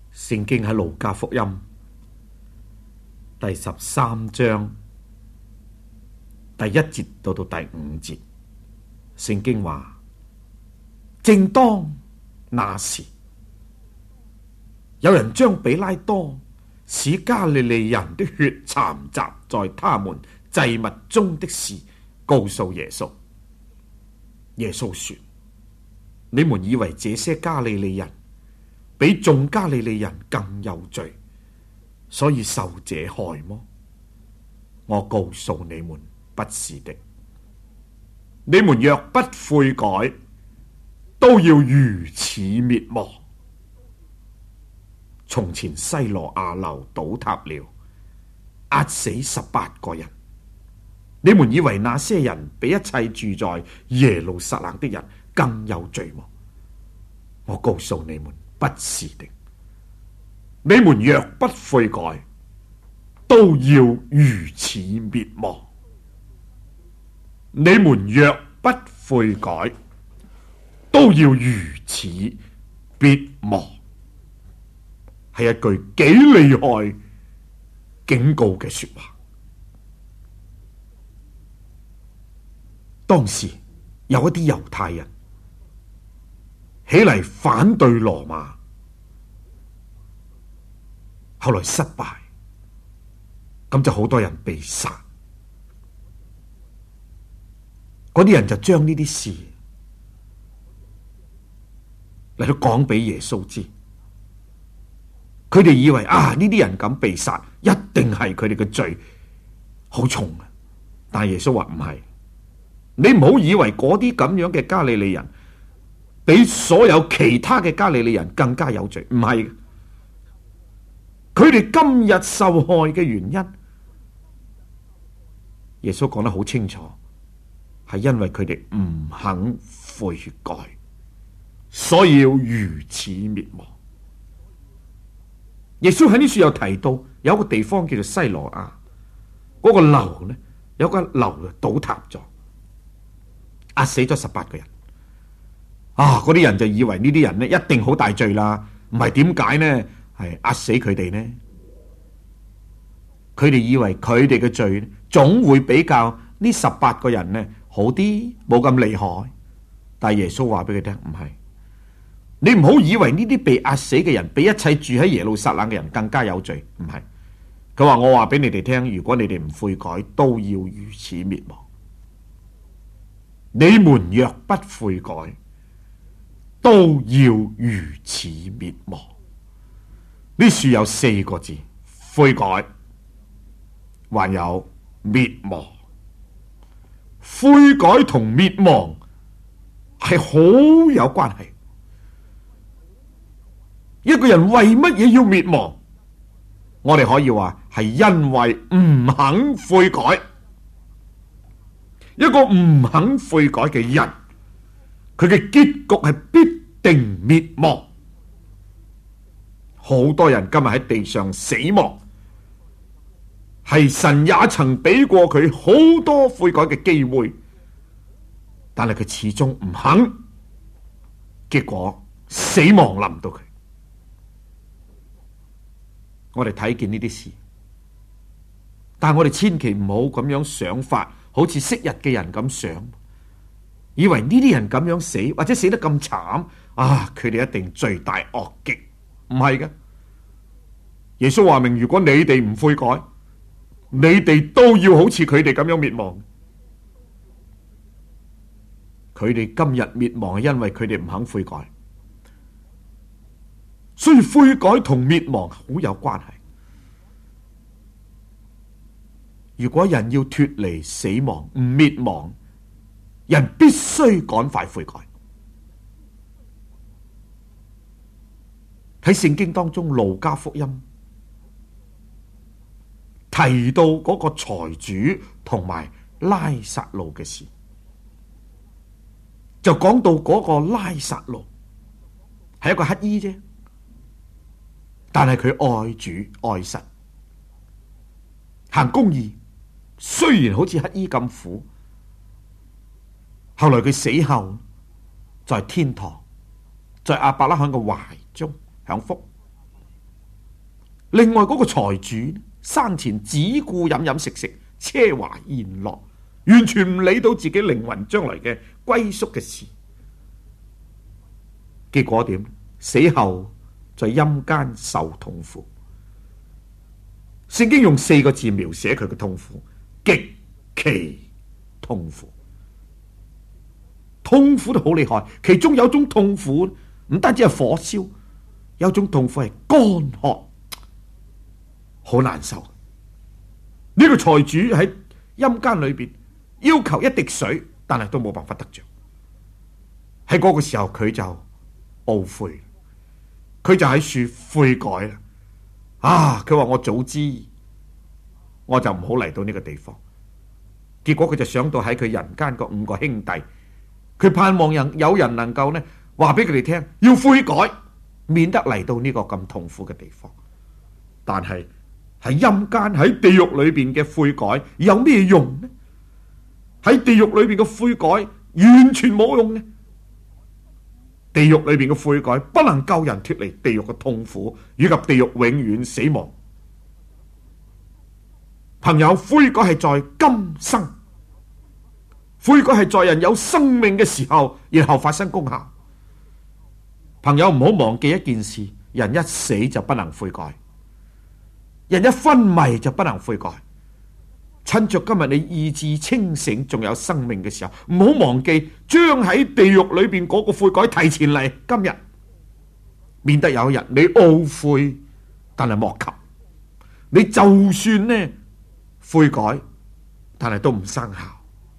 聖經喺路加福音第13章第1節到第5節，聖經話：正當那時，有人將比拉多使加利利人的血摻雜在他們祭物中的事告訴耶穌。耶穌說：你們以為這些加利利人比眾加利利人更有罪，所以受這害麼？我告訴你們，不是的。你們若不悔改，都要如此滅亡。從前西羅亞樓倒塌了，壓死18個人。你們以為那些人比一切住在耶路撒冷的人更有罪麼？我告訴你們，不是的。你們若不悔改，都要如此滅亡。你們若不悔改，都要如此滅亡。係一句幾厲害警告嘅說話。當時有一啲猶太人起嚟反對羅馬，後來失敗，咁就好多人被殺。嗰啲人就將呢啲事嚟到講俾耶穌知，佢哋以為呢啲人咁被殺，一定係佢哋嘅罪好重啊！但係耶穌話唔係，你唔好以為嗰啲咁樣嘅加利利人比所有其他嘅加利利人更加有罪，唔係。佢哋今日受害嘅原因，耶穌講得好清楚，係因為佢哋唔肯悔改，所以要如此滅亡。耶穌喺呢處又提到有一個地方叫做西羅亞，嗰個樓呢，有個樓倒塌咗，壓死咗18個人。嗰啲人就以為呢啲人呢一定好大罪啦，唔係點解呢？係壓死佢哋呢？佢哋以為佢哋嘅罪總會比較呢18個人呢好啲，冇咁厲害。但係耶穌話俾佢聽，唔係。你唔好以為呢啲被壓死嘅人比一切住喺耶路撒冷嘅人更加有罪，唔係。佢話我話俾你哋聽，如果你哋唔悔改，都要如此滅亡。你們若不悔改，都要如此滅亡。呢處有4個字：悔改，還有滅亡。悔改同滅亡係好有關係。一個人為乜嘢要滅亡？我哋可以話係因為唔肯悔改。一個唔肯悔改嘅人，佢嘅結局係必定滅亡。好多人今日喺地上死亡，係神也曾俾過佢好多悔改嘅機會，但係佢始終唔肯，結果死亡臨到佢。我哋睇見呢啲事，但係我哋千祈唔好咁樣想法，好似昔日嘅人咁想，以為呢啲人咁樣死或者死得咁慘，佢哋一定罪大惡極。唔係嘅，耶穌話明，如果你哋唔悔改，你哋都要好似佢哋咁樣滅亡。佢哋今日滅亡係因為佢哋唔肯悔改。所以悔改同滅亡好有關係。如果人要脫離死亡唔滅亡，人必須趕快悔改。喺聖經當中，路加福音提到嗰個財主同埋拉撒路嘅事，就講到嗰個拉撒路係一個乞衣啫。但係佢愛主愛神，行公義，雖然好似乞衣咁苦，後來佢死後在天堂，在亞伯拉罕嘅懷中享福。 另外嗰個財主生前只顧飲飲食食、奢華宴樂，完全唔理到自己靈魂將來嘅歸宿嘅事。結果點？死後在陰間受痛苦。聖經用4個字描寫佢嘅痛苦：極其痛苦。痛苦得好厲害，其中有種痛苦唔單止係火燒，有種痛苦係乾渴，好難受。呢個財主喺陰間裏邊要求一滴水，但係都冇辦法得着。喺嗰個時候佢就懊悔，佢就喺處悔改啦。佢話我早知我就唔好嚟到呢個地方。結果佢就想到喺佢人間嗰5個兄弟，佢盼望有人能夠呢話俾佢哋聽，要悔改，免得嚟到呢個咁痛苦嘅地方。但係喺陰間喺地獄裏邊嘅悔改有咩用呢？喺地獄裏邊嘅悔改完全冇用呢。地獄裏邊嘅悔改不能救人脫離地獄嘅痛苦以及地獄永遠死亡。朋友，悔改係在今生，悔改係在人有生命嘅時候，然後發生功效。朋友，唔好忘記一件事，人一死就不能悔改，人一昏迷就不能悔改。趁着今日你意志清醒仲有生命嘅時候，唔好忘記將喺地獄裏邊嗰個悔改提前嚟今日，免得有一日你懊悔但係莫及。你就算呢悔改，但係都唔生效。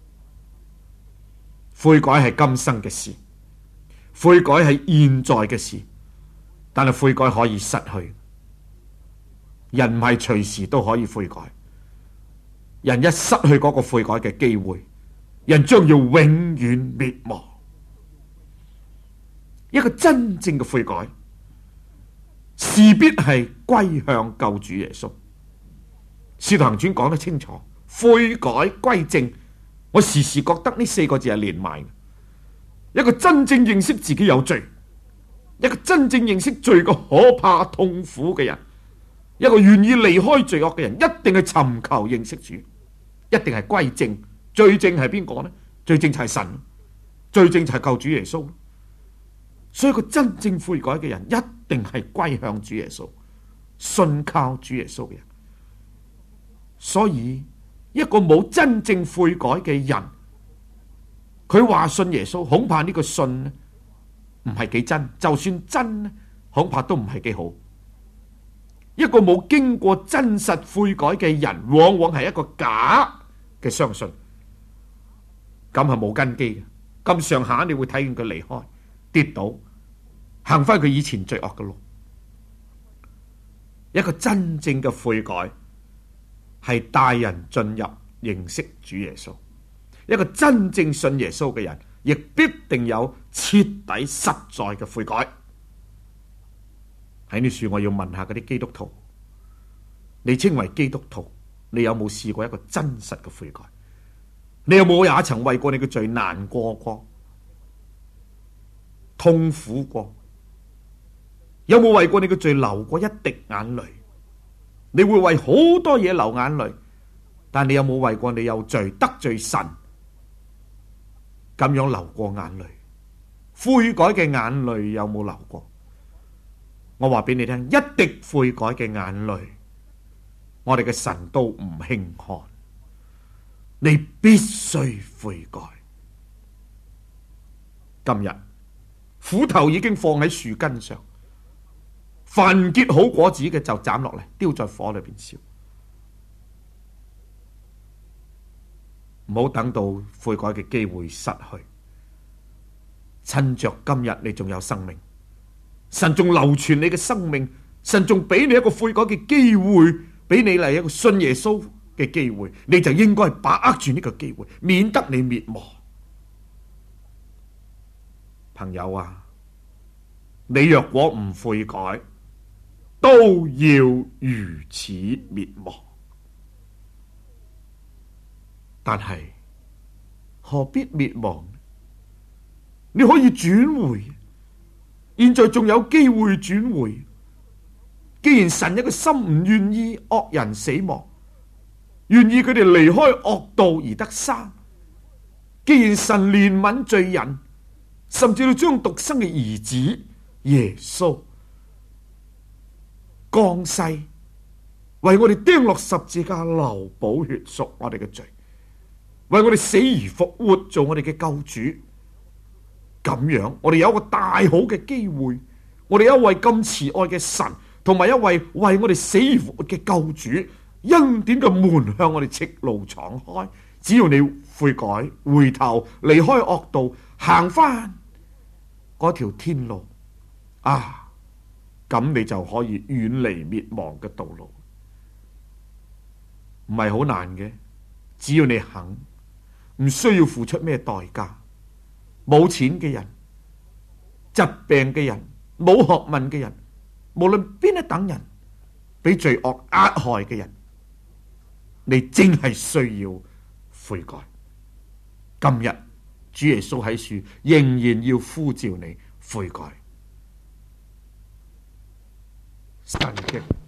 悔改係今生嘅事，悔改係現在嘅事，但係悔改可以失去。人唔係隨時都可以悔改，人一失去嗰個悔改嘅機會，人將要永遠滅亡。一個真正嘅悔改，勢必係歸向救主耶穌。使徒行傳講得清楚，悔改歸正。我時時覺得呢4個字係連埋嘅。一個真正認識自己有罪，一個真正認識罪嘅可怕痛苦嘅人，一個願意離開罪惡嘅人，一定係尋求認識主，一定係歸正。最正係邊個呢？最正就係神，最正就係救主耶穌。所以個真正悔改嘅人，一定係歸向主耶穌，信靠主耶穌嘅人。所以一個冇真正悔改嘅人，佢話信耶穌，恐怕呢個信呢唔係幾真，就算真呢，恐怕都唔係幾好。一個冇經過真實悔改嘅人，往往係一個假嘅相信，咁係冇根基嘅。咁上下你會睇見佢離開，跌倒，行翻佢以前罪惡嘅路。一個真正嘅悔改係帶人進入認識主耶穌。一個真正信耶穌嘅人，亦必定有徹底實在嘅悔改。喺呢處我要問下嗰啲基督徒，你稱為基督徒，你有冇試過一個真實嘅悔改？你有冇也曾為過你嘅罪難過、痛苦過？有冇為過你嘅罪流過一滴眼淚？你會為好多嘢流眼淚，但你有冇為過你有罪得罪神咁樣流過眼淚？悔改嘅眼淚有冇流過？我話俾你聽，一滴悔改嘅眼淚，我哋嘅神都唔輕看。你必須悔改。今日斧頭已經放喺樹根上，凡結好果子嘅就斬落嚟，丟在火裏邊燒。唔好等到悔改嘅機會失去，趁着今日你仲有生命，神仲流傳你嘅生命，神仲俾你一個悔改嘅機會，俾你嚟一個信耶穌嘅機會，你就應該把握住呢個機會，免得你滅亡。朋友啊，你若果唔悔改，都要如此滅亡。但係何必滅亡？你可以轉回，現在仲有機會轉回。 既然神一個心唔願意惡人死亡，願意佢哋離開惡道而得生，既然神憐憫罪人，甚至要將獨生嘅兒子耶穌降世，為我哋釘落十字架流寶血贖我哋嘅罪，為我哋死而復活做我哋嘅救主。咁樣我哋有一個大好嘅機會，我哋有一位咁慈愛嘅神，同埋一位為我哋死而復活嘅救主，恩典嘅門向我哋赤露敞開。只要你悔改回頭離開惡道，行翻嗰條天路啊，咁你就可以遠離滅亡嘅道路。唔係好難嘅，只要你肯，唔需要付出咩代價。冇錢嘅人、疾病嘅人、冇學問嘅人，無論邊一等人，俾罪惡壓害嘅人，你真係需要悔改。今日主耶穌喺樹仍然要呼召你悔改。神嘅